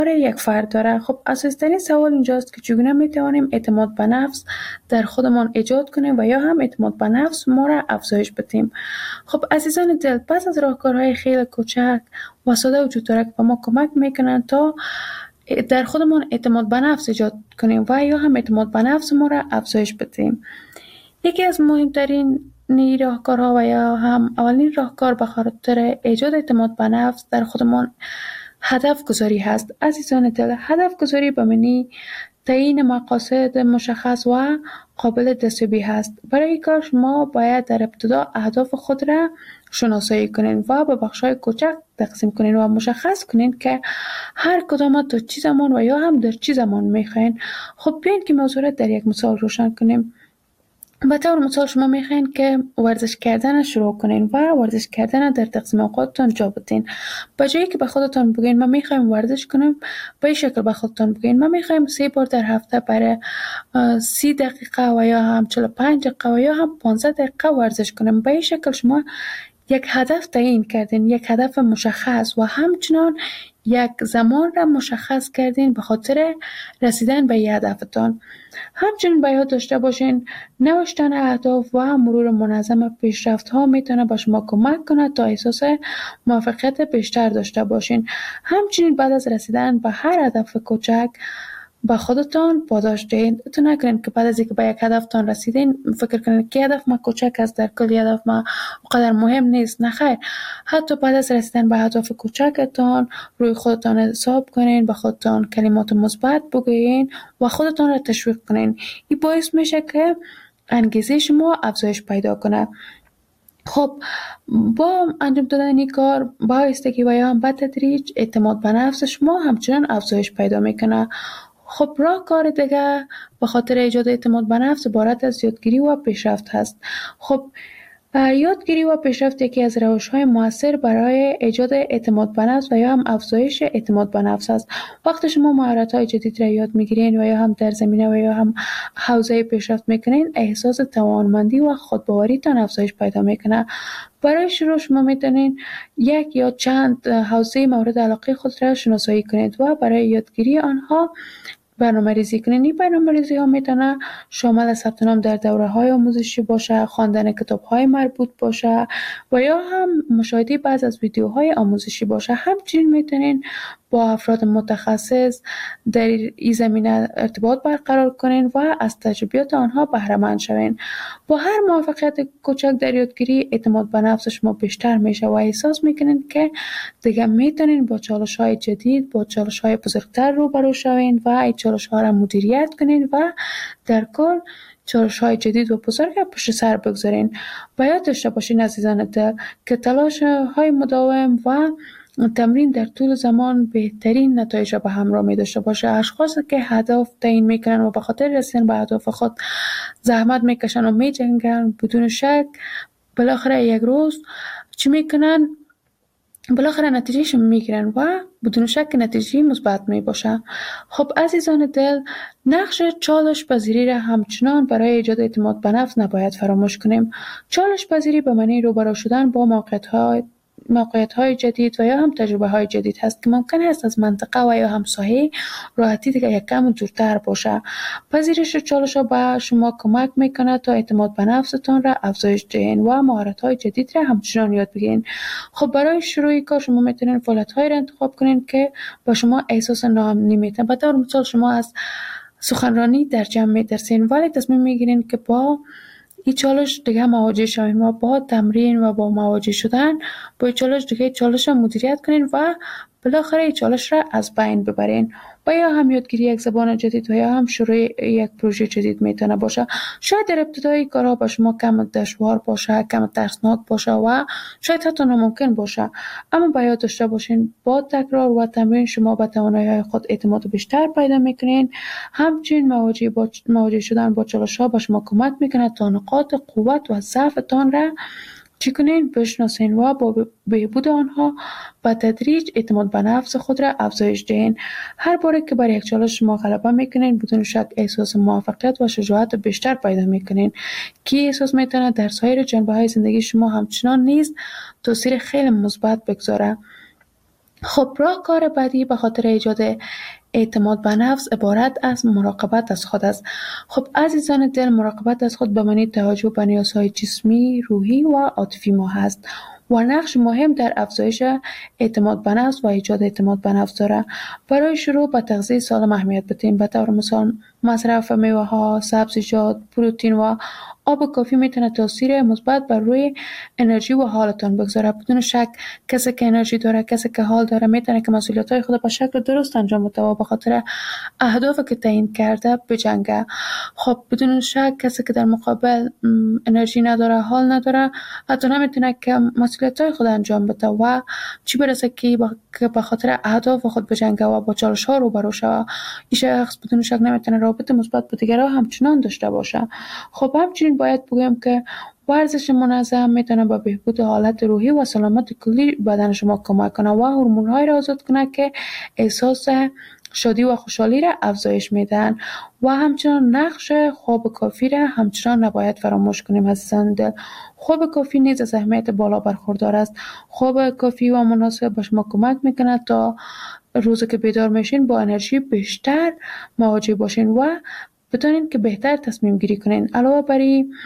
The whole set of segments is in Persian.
یک فرد داره. خب اساسی‌ترین سوال اینجاست که چگونه میتوانیم اعتماد به نفس در خودمان ایجاد کنیم و یا هم اعتماد به نفس ما را افزایش بدیم. خب عزیزان دل، پس از راهکارهای خیلی کوچک و ساده وجود داره که به ما کمک میکنن تا در خودمان اعتماد به نفس ایجاد کنیم و یا هم اعتماد به نفس ما را افزایش بدیم. یکی از مهمترین راهکارها و یا هم اولین راهکار به خاطر ایجاد اعتماد به نفس در خودمان هدف گذاری هست. عزیزان دل، هدف گذاری به معنی تعیین مقاصد مشخص و قابل دستیابی هست. برای کار شما باید در ابتدا اهداف خود را شناسایی کنین و به بخش‌های کوچک تقسیم کنین و مشخص کنین که هر کدام تا چه زمان و یا هم در چه زمان میخواین. خب بیاین که موضوع را در یک مثال روشن کنیم. به طور مثال شما میخواین که ورزش کردن شروع کنین و ورزش کردن در تقسیم اوقاتتان جا بدین. به جایی که به خودتان بگین من میخوایم ورزش کنم، به این شکل به خودتان بگین من میخوایم 3 بار در هفته برای 30 دقیقه و یا هم 45 دقیقه و یا هم 15 دقیقه ورزش کنم. به این شکل شما یک هدف تعیین کردین، یک هدف مشخص و همچنان یک زمان را مشخص کردین به خاطر رسیدن به هدفتان. همچنین باید داشته باشین نوشتن اهداف و مرور منظم پیشرفت ها میتونه به شما کمک کنه تا احساس موفقیت بیشتر داشته باشین. همچنین بعد از رسیدن به هر هدف کوچک با خودتان پاداش دهید. تو نکنین که بعد از اینکه به یک هدفتان رسیدین فکر کنین که هدف ما کوچک است، در کل هدف ما اونقدر مهم نیست. نه خیر، حتی بعد از رسیدن به هدف کوچکتان روی خودتان حساب کنین، به خودتان کلمات مثبت بگویین و خودتان را تشویق کنین. این باعث میشه که انگیزه شما افزایش پیدا کنه. خب با انجام دادن این کار با آهستگی و یا هم به تدریج اعتماد به نفس شما همچنان افزایش پیدا میکنه. خب راهکار دیگه به خاطر ایجاد اعتماد به نفس عبارت از یادگیری و پیشرفت هست. خب یادگیری و پیشرفت یکی از روش‌های مؤثر برای ایجاد اعتماد به نفس و یا هم افزایش اعتماد به نفس است. وقتی شما مهارت‌های جدید را یاد می‌گیرین و یا هم در زمینه و یا هم حوزه پیشرفت می‌کنین، احساس توانمندی و خودباوریتان افزایش پیدا می‌کنه. برای شروع شما می‌تونین یک یا چند حوزه مورد علاقه خود را شناسایی کنید و برای یادگیری آنها برنامه‌ریزی کنین. این برنامه‌ریزی ها میتونه شامل ثبت نام در دوره‌های آموزشی باشه، خواندن کتاب‌های مربوط باشه و یا هم مشاهده بعض از ویدیوهای آموزشی باشه. همچنین میتونین با افراد متخصص در این زمینه ارتباط برقرار کنین و از تجربیات آنها بهره مند شوین. با هر موفقیت کوچک در یادگیری اعتماد به نفس شما بیشتر میشه و احساس میکنین که دیگه میتونین با چالش‌های جدید، با چالش‌های بزرگتر روبرو شوین و این چالش‌ها را مدیریت کنین و در کل چالش‌های جدید و بزرگ پشت سر بگذارین. و یاد داشته باشین عزیزان دل که تلاش‌های مداوم و تمرین در طول زمان بهترین نتایج را به همراه می داشته باشه. اشخاصی که هدف تعیین میکنن و به خاطر رسیدن به اهداف خود زحمت میکشن و میجنگن، بدون شک بالاخره یک روز چی میکنن؟ بالاخره نتیجهش میگیرن و بدون شک نتیجه مثبت می باشه. خب عزیزان دل، نقش چالش پذیری را همچنان برای ایجاد اعتماد به نفس نباید فراموش کنیم. چالش پذیری به معنی روبرو شدن با موقعیت‌های جدید و یا هم تجربه‌های جدید هست که ممکن است از منطقه و یا هم ساحه راحتی دیگه یک کم دورتر باشه. پذیرش چالش‌ها به شما کمک میکنه تا اعتماد به نفستان را افزایش دهین و مهارت‌های جدید را همچنان یاد بگیرین. خب برای شروع کار شما میتونین فعالیت‌هایی را انتخاب کنین که با شما احساس ناامنی میتن. به طور مثال شما از سخنرانی در جمع میترسین ولی تصمیم میگیرین که با این چالش دیگه مواجه شوین و با تمرین و با مواجه شدن با این چالش دیگه چالش را مدیریت کنین و بالاخره این چالش را از بین ببرین. و یا هم یادگیری یک زبان جدید و یا هم شروع یک پروژه جدید میتونه باشه. شاید در ابتدای کارها با شما کم دشوار باشه، کم ترسناک باشه و شاید حتی ناممکن باشه، اما باید داشته باشین با تکرار و تمرین شما به توانایی‌های خود اعتماد بیشتر پیدا میکنین. همچنین مواجه شدن با چالش‌ها به شما کمک میکنه تا نقاط قوت و ضعفتان را چی کنین؟ بشناسین و با بهبود آنها با تدریج اعتماد به نفس خود را افزایش دهین. هر باره که بر یک چالش شما غلبه میکنین بدون شک احساس موفقیت و شجاعت بیشتر پیدا میکنین که احساس میتونه در سایر جنبه‌های زندگی شما همچنان نیز تاثیر خیلی مثبت بگذاره. خب راهکار بعدی به خاطر ایجاد اعتماد به نفس عبارت از مراقبت از خود است. خب عزیزان دل، مراقبت از خود به معنی توجه به نیازهای جسمی، روحی و عاطفی ما هست و نقش مهم در افزایش اعتماد به نفس و ایجاد اعتماد به نفس دارد. برای شروع به تغذیه سالم اهمیت بدیم. به طور مثال مصرف میوه ها، سبزیجات، پروتئین و آب کافی میتونه تاثیر مثبت بر روی انرژی و حالتان بگذاره. بدون شک کسی که انرژی داره، کسی که حال داره، میتونه که مسئولیت‌های خود به شکل درست انجام بده و به خاطر اهدافی که تعیین کرده بجنگه. خب بدون شک کسی که در مقابل انرژی نداره، حال نداره، حتی نمیتونه که مسئولیت‌های خود انجام بده و چی برسه که به خاطر اهداف خود بجنگه و با چالش‌ها روبرو شه. این شخص بدون شک نمیتونه رابطه مثبت با دیگران همچنان داشته باشه. خب همچنین باید بگویم که ورزش منظم میتونه به بهبود حالت روحی و سلامت کلی بدن شما کمک کنه و هورمون‌های را آزاد کنه که احساس شادی و خوشحالی را افزایش میدن و همچنان نقش خواب کافی را همچنان نباید فراموش کنیم عزیزان دل. خواب کافی نیز از اهمیت بالا برخوردار است. خواب کافی و مناسب به شما کمک میکنه تا روزی که بیدار میشین با انرژی بیشتر مواجه باشین و بتونین که بهتر تصمیم گیری کنین. علاوه بر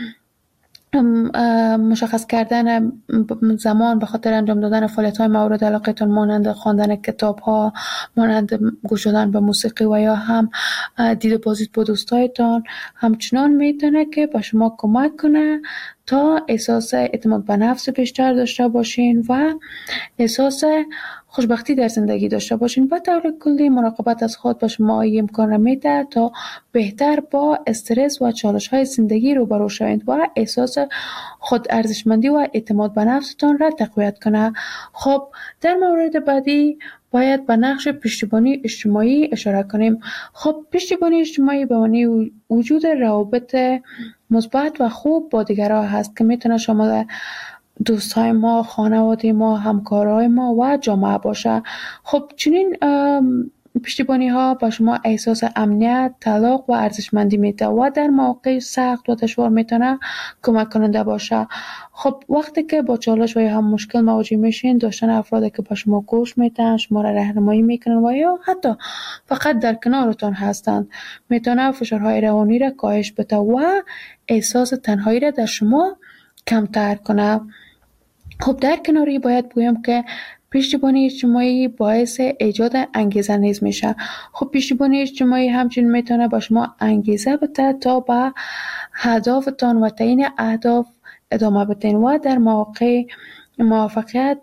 مشخص کردن زمان به خاطر انجام دادن فعالیت‌های مورد علاقتان مانند خواندن کتاب‌ها، مانند گوش دادن به موسیقی و یا هم دید و بازدید با دوستایتان همچنان میتونه که به شما کمک کنه تا احساس اعتماد به نفس بیشتر داشته باشین و احساس خوشبختی در زندگی داشته باشین. به طور کلی مراقبت از خود به شما این امکان میده تا بهتر با استرس و چالش‌های زندگی روبرو شوید و احساس خود ارزشمندی و اعتماد به نفستان را تقویت کنه. خب در مورد بعدی باید به نقش پشتیبانی اجتماعی اشاره کنیم. خب پشتیبانی اجتماعی به معنی وجود روابط مثبت و خوب با دیگران هست که میتونه شامل دوستای ما، خانواده ما، همکارای ما و جامعه باشه. خب چنین پشتیبانی ها با شما احساس امنیت، طلاق و ارزشمندی میده و در مواقع سخت و دشوار میتونه کمک کننده باشه. خب وقتی که با چالش و یا هم مشکل مواجه میشین، داشتن افرادی که با شما گوش میدن، شما را راهنمایی میکنن و یا حتی فقط در کنارتان هستند میتونه فشارهای روانی را کاهش بده و احساس تنهایی را در شما کمتر کنه. خب در کناری باید بگویم که پشتیبانی اجتماعی باعث ایجاد انگیزه نیز میشه. خب پشتیبانی اجتماعی همچنین میتونه با شما انگیزه بده تا به هدفتان و تعیین اهداف ادامه بدین و در مواقع موفقیت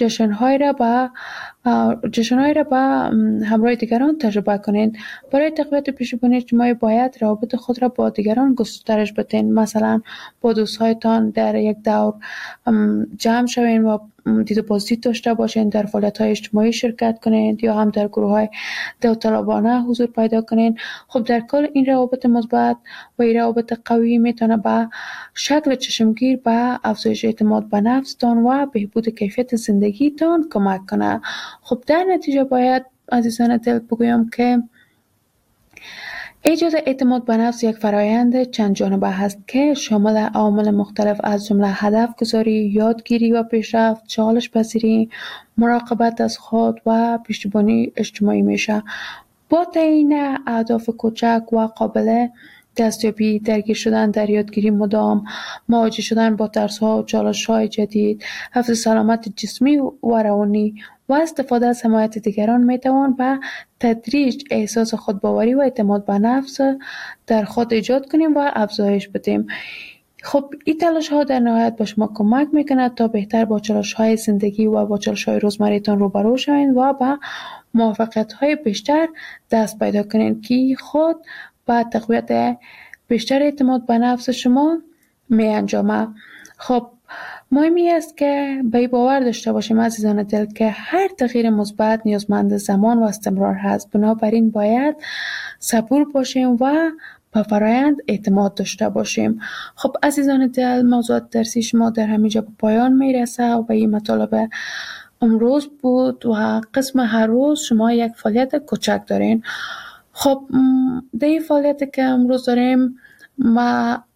جشن‌هایی را به همراه دیگران تجربه کنید. برای تقویت پشتیبانی اجتماعی باید روابط خود را با دیگران گسترش بدین. مثلا با دوستهایتان در یک دور جمع شوین و دید و بازدید داشته باشین، در فعالیت‌های اجتماعی شرکت کنید یا هم در گروه‌های داوطلبانه حضور پیدا کنید. خب در کل این روابط مثبت و این روابط قوی میتونه به شکل چشمگیر به افزایش اعتماد به نفستان و بهبود کیفیت زندگیتان کمک کنه. خب در نتیجه باید عزیزان دل بگویم که ایجاد اعتماد به نفس یک فرایند چند جانبه هست که شامل عوامل مختلف از جمله هدف گذاری، یادگیری و پیشرفت، چالش پذیری، مراقبت از خود و پشتیبانی اجتماعی میشه. با تعیین اهداف کوچک و قابل دستیابی، درگیر شدن در یادگیری مدام، مواجه شدن با ترس‌ها و چالش‌های جدید، حفظ سلامت جسمی و روانی و استفاده از حمایت دیگران میتوان به تدریج احساس خودباوری و اعتماد به نفس در خود ایجاد کنیم و افزایش بدیم. خب این تلاش ها در نهایت به شما کمک میکنه تا بهتر با چالش های زندگی و با چالش های روزمریتان روبرو شوین و با موفقیت های بیشتر دست پیدا کنین که خود با تقویت بیشتر اعتماد به نفس شما می انجامه. خب مهمی است که به این باور داشته باشیم عزیزان دل که هر تغییر مثبت نیازمند زمان و استمرار هست. بنابراین باید صبور باشیم و به فرایند اعتماد داشته باشیم. خب عزیزان دل، موضوعات درسی شما در همینجا به پایان میرسه و این مطالب امروز بود و قسم هر روز شما یک فعالیت کوچک دارین. خب در این فعالیت که امروز داریم ما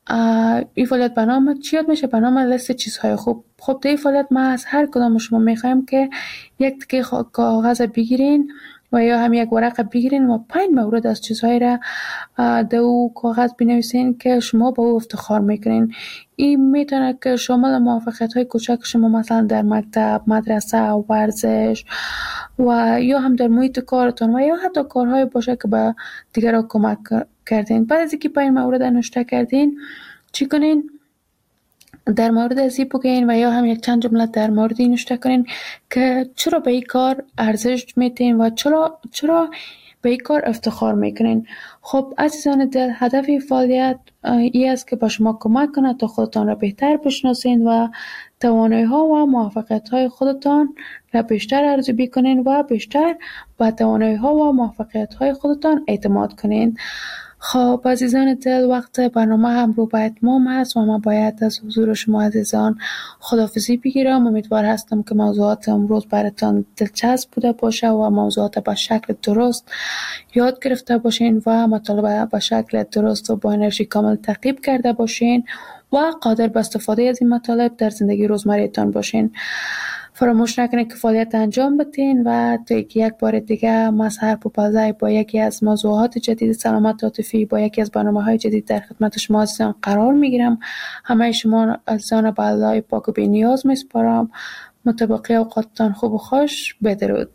این فعالیت به نام چی یاد میشه؟ به نام لیست چیزهای خوب. خب در این فعالیت ما از هر کدام شما میخوایم که یک تکه کاغذ بگیرین و یا هم یک ورقه بگیرین و 5 مورد از چیزهای را در او کاغذ بنویسین که شما با او افتخار میکنین. این میتونه که شامل موفقیت های کوچک شما مثلا در مکتب، مدرسه، ورزش و یا هم در محیط کارتون و یا حتی کارهای باشه که به دیگران کمک کردین. بعد از اینکه 5 مورد نوشته کردین چی کنین؟ در مورد ازی بگین و یا هم یک چند جمله در مورد این نوشته کنین که چرا به این کار ارزش میتین و چرا به این کار افتخار میکنین. خب عزیزان دل، هدف این فعالیت این است که به شما کمک کنه تا خودتان را بهتر بشناسین و توانایی ها و موفقیت های خودتان را بیشتر ارزیابی کنین و بیشتر به توانایی ها و موفقیت های خودتان اعتماد کنین. خب عزیزان دل، وقت برنامه هم رو به اتمام هست و من باید از حضور شما عزیزان خداحافظی بگیرم. امیدوار هستم که موضوعات امروز براتان دلچسب بوده باشه و موضوعات به شکل درست یاد گرفته باشین و مطالب به شکل درست و با انرژی کامل تعقیب کرده باشین و قادر به استفاده از این مطالب در زندگی روزمره‌تان باشین. فراموش نکنید که فعالیت انجام بدین و تا یک بار دیگه من سحر پوپلزی با یکی از موضوعات جدید سلامت عاطفی با یکی از برنامه‌های جدید در خدمت شما عزیزان قرار میگیرم. همه شما عزیزان به الله پاک و بی‌نیاز میسپارم. متبقی اوقاتتان خوب و خوش. بدرود.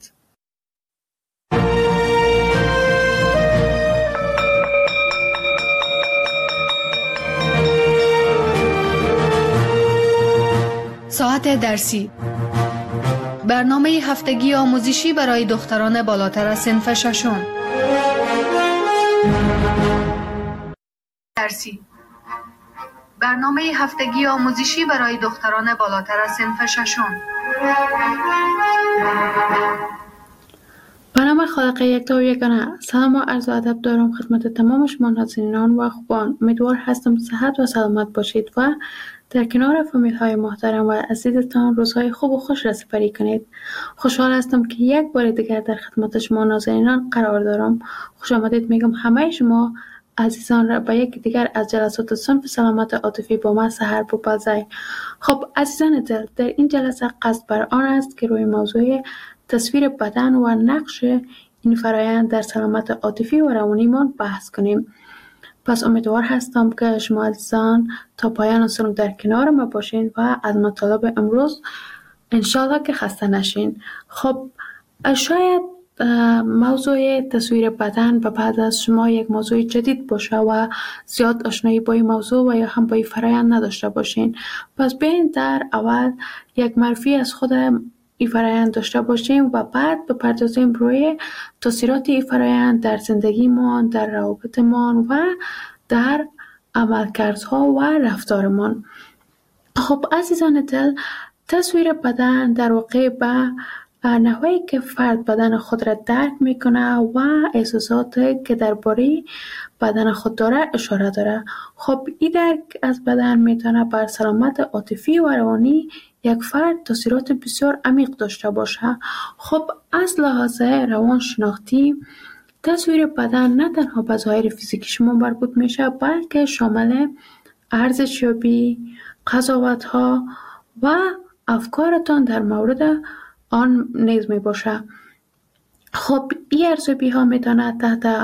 ساعت درسی، برنامه هفتگی آموزشی برای دختران بالاتر از صنف ششم. درسی، برنامه هفتگی آموزشی برای دختران بالاتر از صنف ششم. به نام خالق یکتا و یگانه، سلام و عرض و ادب دارم خدمت تمام شما نازنینان و خوبان. امیدوار هستم صحت و سلامت باشید و در کنار فامیل های محترم و عزیزتان روزهای خوب و خوش را سپری کنید. خوشحال هستم که یک بار دیگر در خدمت شما نازنینان قرار دارم. خوش آمدید میگم همه شما عزیزان را به یک دیگر از جلسات صنف سلامت عاطفی با من سحر پوپلزی. خب عزیزان دل، در این جلسه قصد بر آن است که روی موضوع تصویر بدن و نقش این فرایند در سلامت عاطفی و روانیمان بحث کنیم. پس امیدوار هستم که شما عزیزان تا پایان سنگ در کنار ما باشین و از مطالب امروز انشالله که خسته نشین. خب شاید موضوع تصویر بدن و بعد از شما یک موضوع جدید باشه و زیاد آشنایی با این موضوع و یا هم با این فرایند نداشته باشین. پس بیاین در اول یک معرفی از خود این فرایند داشته باشیم و بعد بپردازیم روی تاثیرات این فرایند در زندگیمان، در روابطمان و در عملکردها و رفتارمان. خب عزیزان دل، تصویر بدن در واقع به نحوی که فرد بدن خود را درک میکنه و احساسات که درباره بدن خود داره اشاره داره. خب این درک از بدن میتونه بر سلامت عاطفی و روانی یک فرد تاثیرات بسیار عمیق داشته باشه. خب از لحاظ روانشناختی تصویر بدن نه تنها به ظاهر فیزیکی شما مربوط میشه بلکه شامل ارزشیابی، قضاوت‌ها و افکارتان در مورد آن نیز می باشه. خب این ارزیابی ها میتونه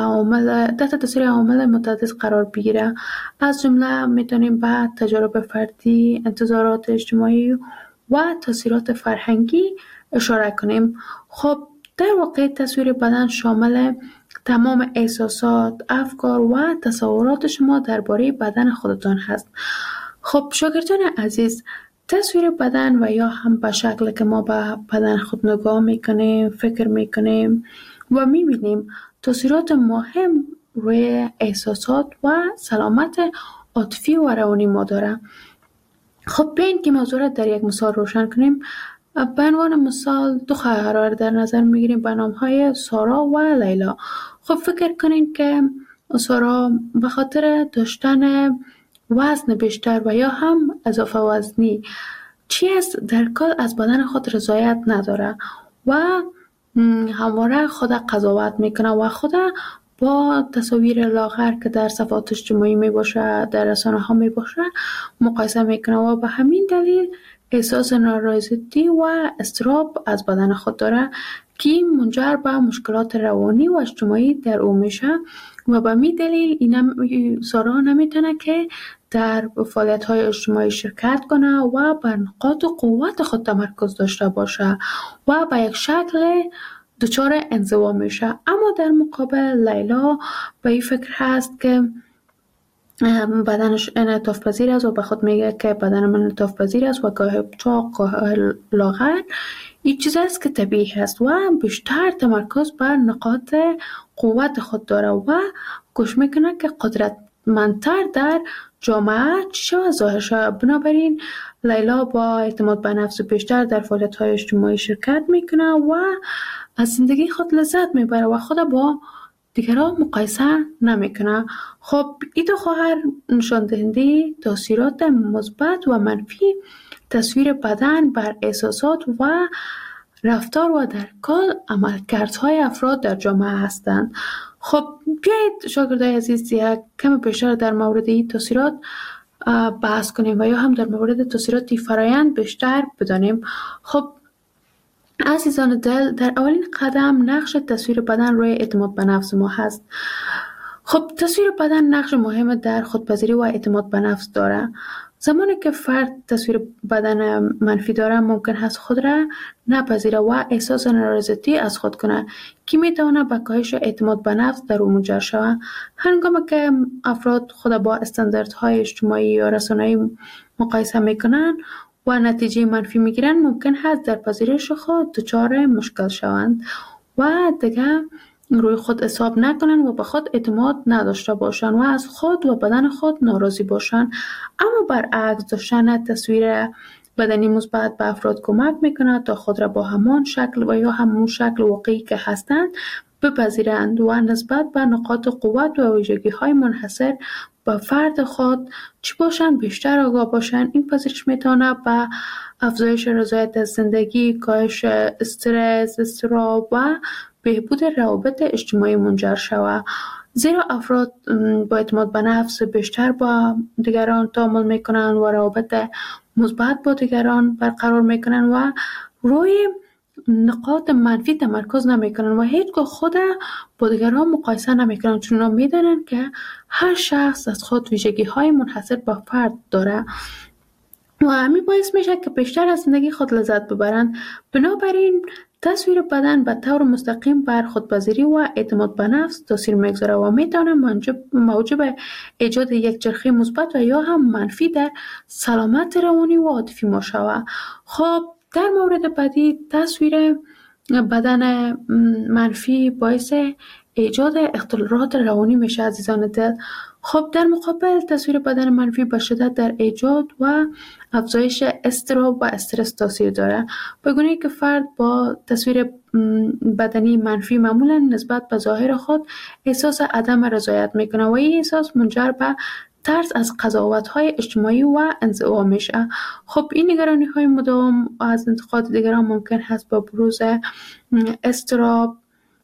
تحت تاثیر عوامل متعدد قرار بگیره. از جمله میتونیم به تجارب فردی، انتظارات اجتماعی و تاثیرات فرهنگی اشاره کنیم. خب در واقع تصویر بدن شامل تمام احساسات، افکار و تصورات شما درباره بدن خودتان هست. خب شاگردان عزیز، تصویر بدن و یا هم به شکل که ما به بدن خود نگاه میکنیم، فکر میکنیم و میبینیم تاثیرات مهم روی احساسات و سلامت عاطفی و روانی ما داره. خب بیاین که موضوع را در یک مثال روشن کنیم. به عنوان مثال دو خواهر را در نظر میگیریم به نامهای سارا و لیلا. خب فکر کنین که سارا به خاطر داشتن وزن بیشتر و یا هم اضافه وزنی در کل از بدن خود رضایت نداره و همواره خود قضاوت میکنه و خود با تصاویر لاغر که در صفحات اجتماعی می باشه، در رسانه ها می باشه مقایسه میکنه و به همین دلیل احساس نارضایتی و اضطراب از بدن خود داره که این منجر به مشکلات روانی و اجتماعی در او میشه و به همین دلیل سارا نمیتونه که در فعالیت های اجتماعی شرکت کنه و بر نقاط قوت خود تمرکز داشته باشه و به یک شکل دچار انزوا میشه. اما در مقابل لیلا به این فکر هست که بدنش انعطاف پذیر است و به خود میگه که بدن من انعطاف پذیر است و گاه چاق گاه لاغر این چیز است که طبیعی است و بیشتر تمرکز بر نقاط قوت خود داره و گوش میکنه که قدرتمندتر در جامعه چی و ظاهر شود. بنابراین لیلا با اعتماد به نفس بیشتر در فعالیت‌های اجتماعی شرکت میکنه و از زندگی خود لذت میبره و خود با دیگران مقایسه نمیکنه. خب این دو خواهر نشان دهنده تاثیرات مثبت و منفی تصویر بدن بر احساسات و رفتار و در کل عملکردهای افراد در جامعه هستند. خب بیایید شاگردای عزیز یک کم بیشتر در مورد این تاثیرات بحث کنیم و یا هم در مورد تاثیرات فرایند بیشتر بدانیم. خب عزیزان دل، در اولین قدم نقش تصویر بدن روی اعتماد به نفس ما هست. خب تصویر بدن نقش مهم در خودپذیری و اعتماد به نفس داره. زمانی که فرد تصویر بدن منفی داره ممکن هست خود را نپذیره و احساس نارضایتی از خود کنه که میتونه به کاهش اعتماد به نفس در او منجر شود. هنگامی که افراد خود با استانداردهای اجتماعی یا رسانه‌ای مقایسه میکنن و نتیجه منفی میگیرن ممکن هست در پذیرش خود دچار مشکل شوند و دیگه روی خود حساب نکنن و به خود اعتماد نداشته باشن و از خود و بدن خود ناراضی باشن. اما برعکس داشتن تصویر بدنی مثبت به افراد کمک میکنه تا خود را با همان شکل و یا همون شکل واقعی که هستند بپذیرند و نسبت به نقاط قوت و ویژگی های منحصر به فرد خود چی باشن بیشتر آگاه باشن. این پذیرش میتونه به افزایش رضایت از زندگی، کاهش استرس، اضطراب و بهبود روابط اجتماعی منجر شود، زیرا افراد با اعتماد به نفس بیشتر با دیگران تعامل میکنن و روابط مثبت با دیگران برقرار میکنن و روی نقاط منفی تمرکز نمیکنن و هیچگاه خود با دیگران مقایسه نمیکنن، چون اونا میدونن که هر شخص از خود ویژگی های منحصر به فرد داره و همین باعث میشه که بیشتر از زندگی خود لذت ببرن. بنابراین تصویر بدن به طور مستقیم بر خودپذیری و اعتماد به نفس تاثیر میگذاره و میتونه موجب ایجاد یک چرخه مثبت و یا هم منفی در سلامت روانی و عاطفی ما شود. خب در مورد بعدی تصویر بدن منفی باعث ایجاد اختلالات روانی میشه عزیزان دل. خب در مقابل تصویر بدن منفی به شدت در ایجاد و افزایش اضطراب و استرس تاثیر داره، به گونه‌ای که فرد با تصویر بدنی منفی معمولا نسبت به ظاهر خود احساس عدم رضایت میکنه و این احساس منجر به ترس از قضاوت‌های اجتماعی و انزوا میشه. خب این نگرانی‌های مداوم از انتقاد دیگران ممکن هست با بروز اضطراب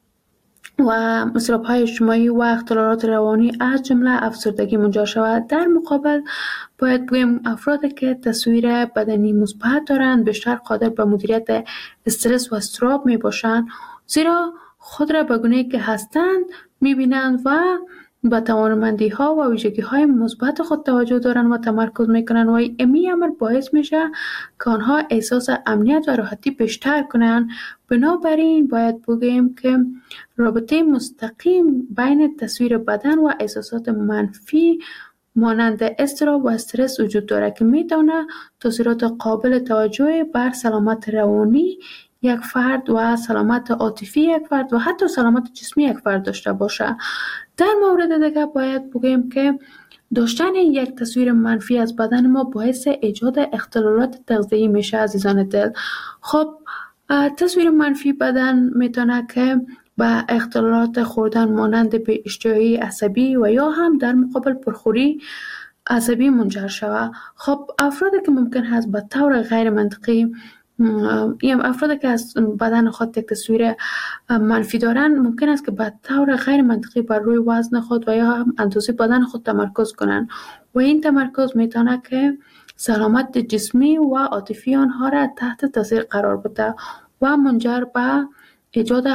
و اضطراب‌های اجتماعی و اختلالات روانی از جمله افسردگی منجر شود. در مقابل باید بگویم افرادی که تصویر بدنی مثبت دارند بیشتر قادر به مدیریت استرس و اضطراب می باشند، زیرا خود را به گونه‌ای که هستند می‌بینند و به توانمندی‌ها و ویژگی‌های مثبت خود توجه دارند و تمرکز می‌کنند و این امر باعث میشه که آنها احساس امنیت و راحتی بیشتر کنند. بنابراین باید بگوییم که رابطه مستقیم بین تصویر بدن و احساسات منفی مانند اضطراب و استرس وجود دارد که میتونه تاثیرات قابل توجهی بر سلامت روانی یک فرد و سلامت عاطفی یک فرد و حتی سلامت جسمی یک فرد داشته باشه. در مورد دیگه باید بگیم که داشتن یک تصویر منفی از بدن ما باعث ایجاد اختلالات تغذیه‌ای میشه عزیزان دل. خب تصویر منفی بدن میتونه که به اختلالات خوردن مانند به اشتهایی عصبی و یا هم در مقابل پرخوری عصبی منجر شود. خب افرادی که ممکن هست به طور غیر منطقی این افرادی که از بدن خود یک تصویر منفی دارن ممکن است که به طور غیر منطقی بر روی وزن خود و یا هم اندازه بدن خود تمرکز کنند و این تمرکز میتونه که سلامت جسمی و عاطفی آنها را تحت تاثیر قرار بده و منجر به ایجاد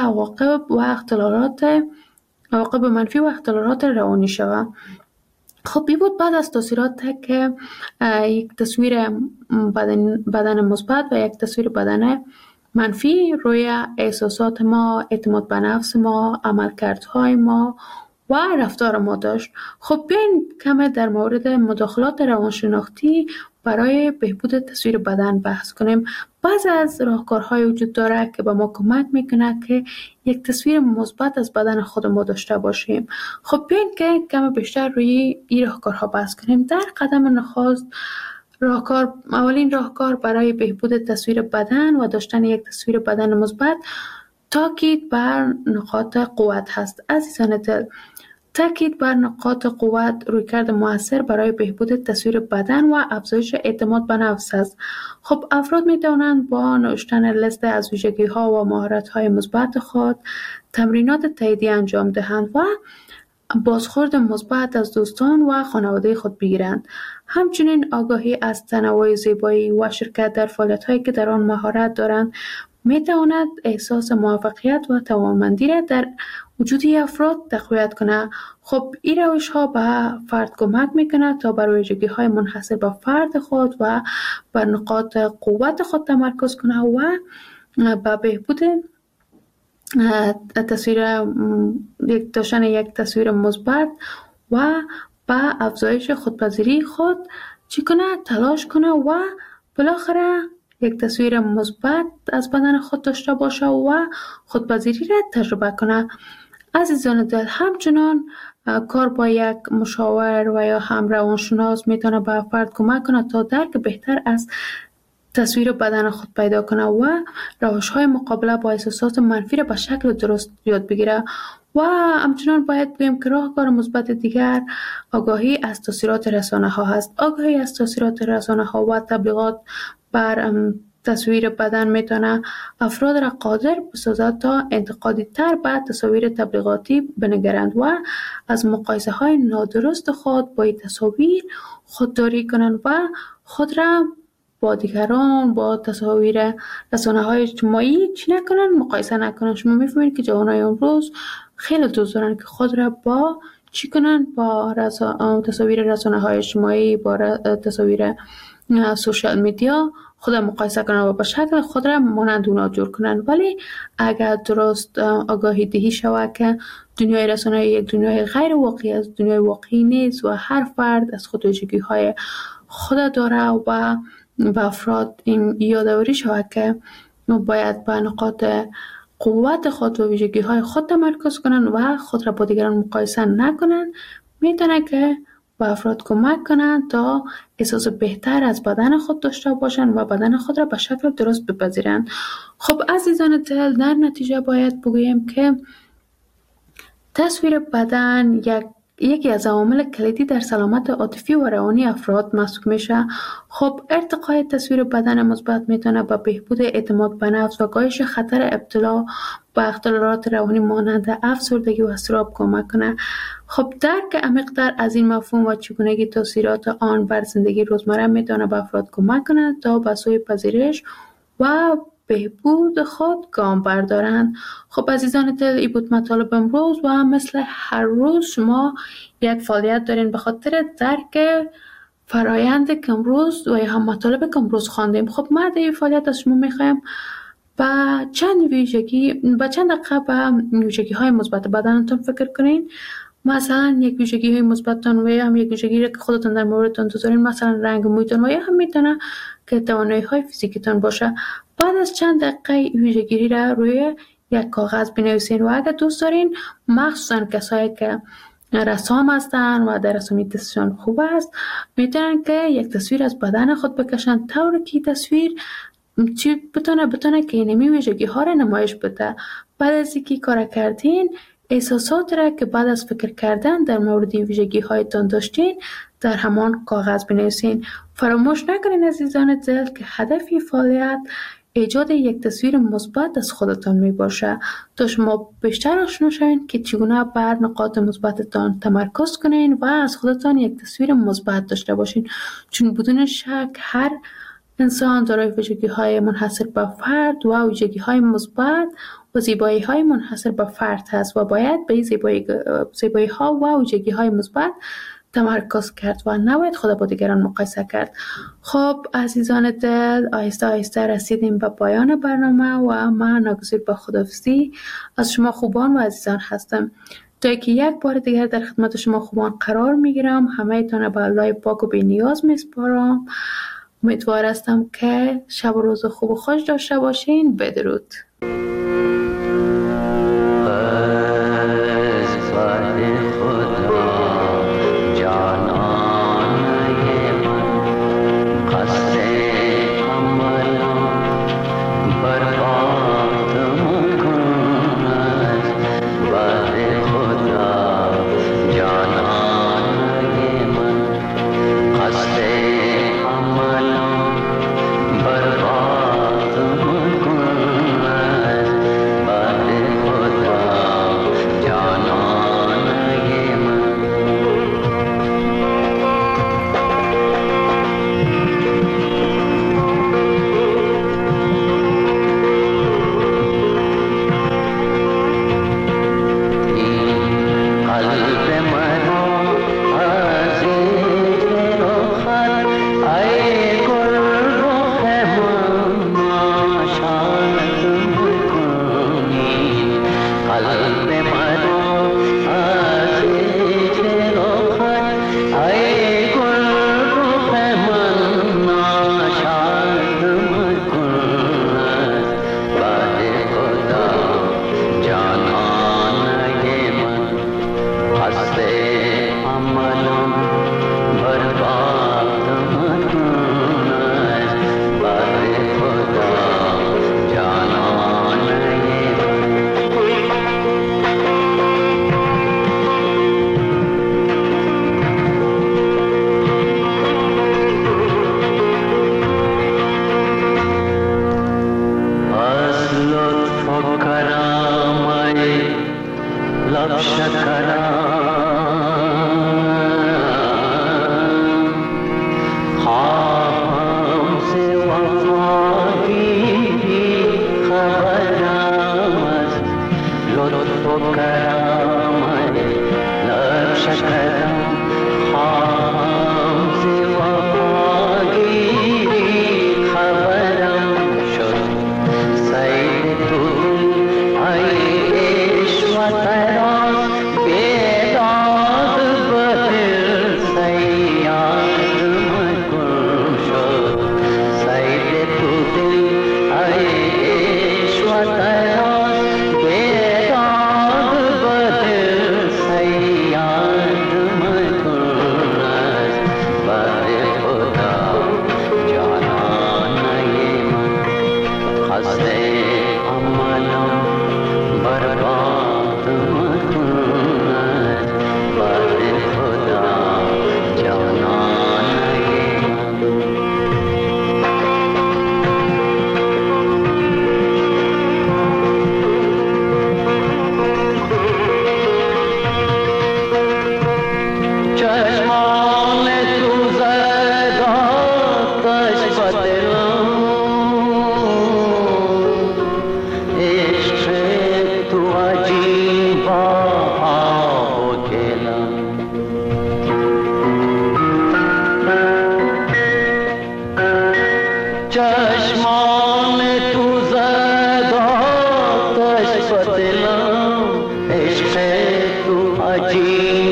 عواقب منفی و اختلالات روانی شود. خب این بود بعد از تاثیرات که یک تصویر بدن مثبت و یک تصویر بدن منفی روی احساسات ما، اعتماد به نفس ما، عملکردهای ما و رفتار ما داشت. خب بیاین کمی در مورد مداخلات روانشناختی برای بهبود تصویر بدن بحث کنیم. بعضی از راهکارهای وجود داره که به ما کمک میکنه که یک تصویر مثبت از بدن خود ما داشته باشیم. خب بیاین که کمی بیشتر روی این راهکارها بحث کنیم. در قدم نخست اولین راهکار برای بهبود تصویر بدن و داشتن یک تصویر بدن مثبت تاکید بر نقاط قوت هست. عزیزان دل، تاکید بر نقاط قوت رویکرد مؤثر برای بهبود تصویر بدن و افزایش اعتماد به نفس است. خب افراد می توانند با نوشتن لیست از ویژگی‌ها و مهارت‌های مثبت خود تمرینات تاییدی انجام دهند و بازخورد مثبت از دوستان و خانواده خود بگیرند. همچنین آگاهی از تنوع زیبایی و شرکت در فعالیت‌هایی که در آن مهارت دارند می تواند احساس موفقیت و توانمندی را در وجود افراد تقویت کنه. خب این روش ها به فرد کمک میکنه تا بر ویژگی‌های منحصر به فرد خود و بر نقاط قوت خود تمرکز کنه و به بهبود داشتن یک تصویر مثبت و به افزایش خودپذیری خود تلاش کنه و بالاخره یک تصویر مثبت از بدن خود داشته باشه و خودپذیری را تجربه کنه. عزیزان دل، همچنان کار با یک مشاور و یا هم روانشناس میتونه به فرد کمک کنه تا درک بهتر از تصویر بدن خود پیدا کنه و روش‌های مقابله با احساسات منفی را به شکل درست یاد بگیره. و همچنان باید بگیم که راهکار مثبت دیگر آگاهی از تاثیرات رسانه ها هست. آگاهی از تاثیرات رسانه ها و تبلیغات بر تصویر بدن میتونه افراد را قادر بسازد تا انتقادی تر به تصاویر تبلیغاتی بنگرند و از مقایسه های نادرست خود با این تصاویر خودداری کنند و خود را با دیگران، با تصاویر رسانه های اجتماعی چی نکنن، مقایسه نکنن. شما میفهمید که جوانای امروز خیلی دوست دارن که خود را با چی کنن، با تصاویر رسانه های اجتماعی، با تصاویر سوشال میدیا خود مقایسه کنن و به شکل خود را مانند اونا جور کنن. ولی اگر درست آگاهی دهی شود که دنیای رسانه یک دنیای غیر واقعی است، دنیای واقعی نیست و هر فرد از خود ویژگی های خود داره و به افراد این یادآوری شود که باید به نقاط قوت خود و ویژگی های خود تمرکز کنن و خود را با دیگران مقایسه نکنن، میتونه که به افراد کمک کنن تا احساس بهتر از بدن خود داشته باشن و بدن خود را به شکل درست بپذیرن. خب عزیزان دل، در نتیجه باید بگویم که تصویر بدن یکی از عوامل کلیدی در سلامت عاطفی و روانی افراد محسوب میشه. خب ارتقای تصویر بدن مثبت میتونه به بهبود اعتماد به نفس و کاهش خطر ابتلا به اختلالات روانی مانند افسردگی و اضطراب کمک کنه. خب درک عمیق‌تر از این مفهوم و چگونگی تاثیرات آن بر زندگی روزمره میتونه به افراد کمک کنه تا به سوی پذیرش و بهبود خود گام بردارند. خب عزیزان دل، این بود مطالب امروز و مثل هر روز شما یک فعالیت دارین به خاطر درک فرایند که امروز و یا هم مطالب که امروز خواندیم. خب ما در این فعالیت از شما میخوایم با چند دقیقه به ویژگی های مثبت بدنتون فکر کنین. مثلا یک ویژگی های مثبتتون و یا هم یک ویژگی که خودتون در موردتون دوست دارین، مثلا رنگ مویتون و یا هم میتونه که توانایی های فیزیکتون باشه. بعد از چند دقیقه ویژگی را روی یک کاغذ بنویسین و اگر دوست دارین، مخصوصا کسایی که رسام هستن و در رسامی دستشان خوب است، میتونن که یک تصویر از بدن خود بکشن طوری که تصویر بتونه که اینمی ویژگی ها را نمایش بده. بعد از اینکه کار کردین، احساسات را که بعد از فکر کردن در مورد ویژگی هایتان داشتین در همان کاغذ بنویسین. فراموش نکنین عزیزان دل که هدف فعالیت ایجاد یک تصویر مثبت از خودتان می باشه تا شما بیشتر آشنا شوین که چگونه بر نقاط مثبتتان تمرکز کنین و از خودتان یک تصویر مثبت داشته باشین، چون بدون شک هر انسان دارای ویژگی‌های منحصر به فرد و ویژگی‌های مثبت و زیبایی‌های منحصر به فرد هست و باید به زیبایی‌ها و ویژگی‌های مثبت تمرکز کرد و نباید خود با دیگران مقایسه کرد. خب عزیزان دل، آهسته آهسته رسیدیم به پایان برنامه و من ناگزیر به خداحافظی از شما خوبان و عزیزان هستم تا که یک بار دیگر در خدمت شما خوبان قرار میگیرم. همه تان به الله پاک و بی نیاز میسپارم. امیدوار هستم که شب و روز خوب و خوش داشته باشین. بدرود. عجیب